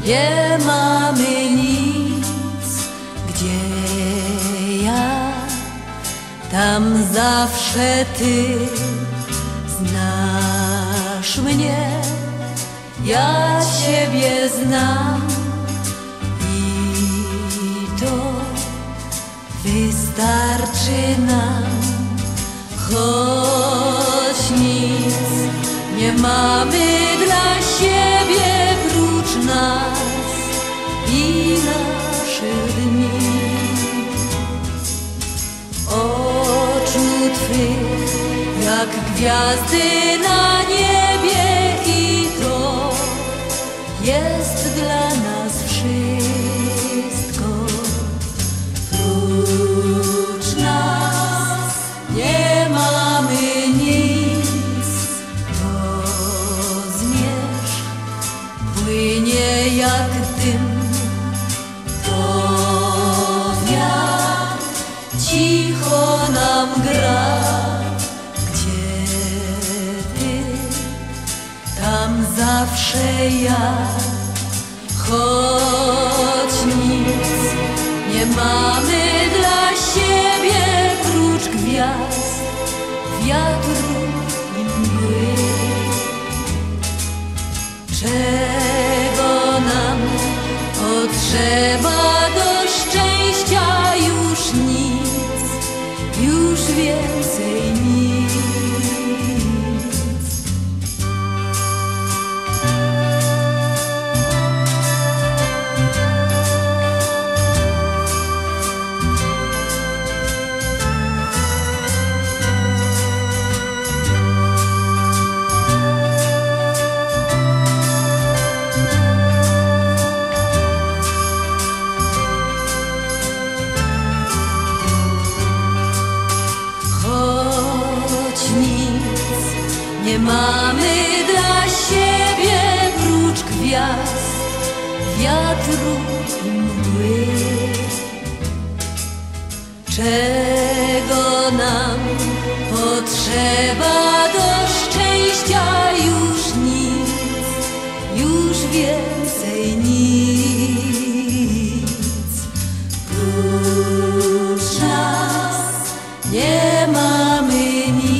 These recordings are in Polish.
nie mamy nic. Gdzie ja, tam zawsze ty. Znasz mnie, ja ciebie znam i to wystarczy nam. Choć nic nie mamy dla siebie prócz nas i naszych dni. Oczu twych jak gwiazdy na niebie i to jest dla nas wszystko. Prócz nas nie mamy nic. To zmierzch płynie jak dym. To wiatr cicho nam gra. Tam zawsze ja, choć nic nie mamy dla siebie prócz gwiazd, wiatru i mgły. Czego nam potrzeba do szczęścia? Już nic, już więcej nic. Nie mamy dla siebie prócz gwiazd, wiatru i mgły. Czego nam potrzeba do szczęścia? Już nic, już więcej nic. Prócz nas nie mamy nic.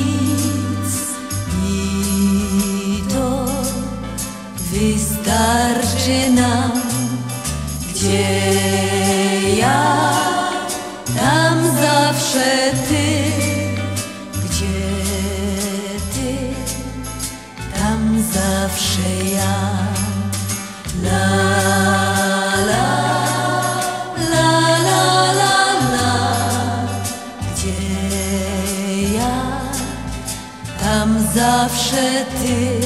Wystarczy nam. Gdzie ja, tam zawsze ty. Gdzie ty, tam zawsze ja. La la la la la la. Gdzie ja, tam zawsze ty.